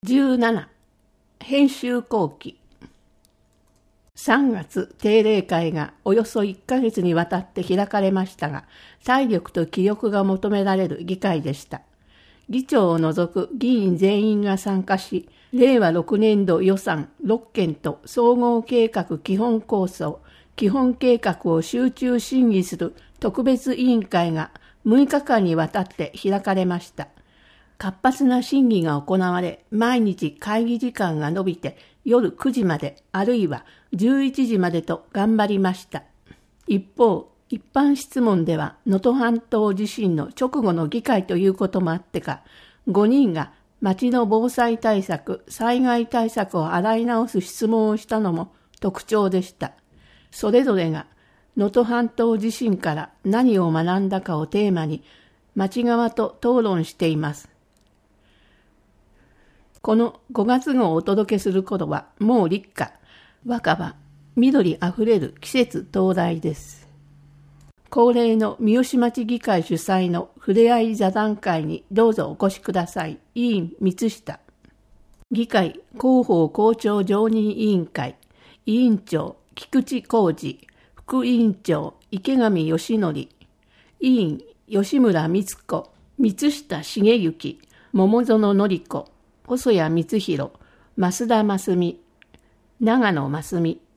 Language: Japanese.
17. 編集後期。3月定例会がおよそ1ヶ月にわたって開かれましたが、体力と気力が求められる議会でした。議長を除く議員全員が参加し、令和6年度予算6件と総合計画基本構想、基本計画を集中審議する特別委員会が6日間にわたって開かれました。活発な審議が行われ、毎日会議時間が延びて夜9時まであるいは11時までと頑張りました。一方、一般質問では能登半島地震の直後の議会ということもあってか、5人が町の防災対策、災害対策を洗い直す質問をしたのも特徴でした。それぞれが能登半島地震から何を学んだかをテーマに町側と討論しています。この5月号をお届けする頃はもう立夏、若葉、緑あふれる季節到来です。恒例の三好町議会主催のふれあい座談会にどうぞお越しください。委員三下。議会広報校長常任委員会、委員長菊池浩二、副委員長池上義則、委員吉村光子、三下茂之、桃園典子、細谷光弘、増田真澄、長野真澄。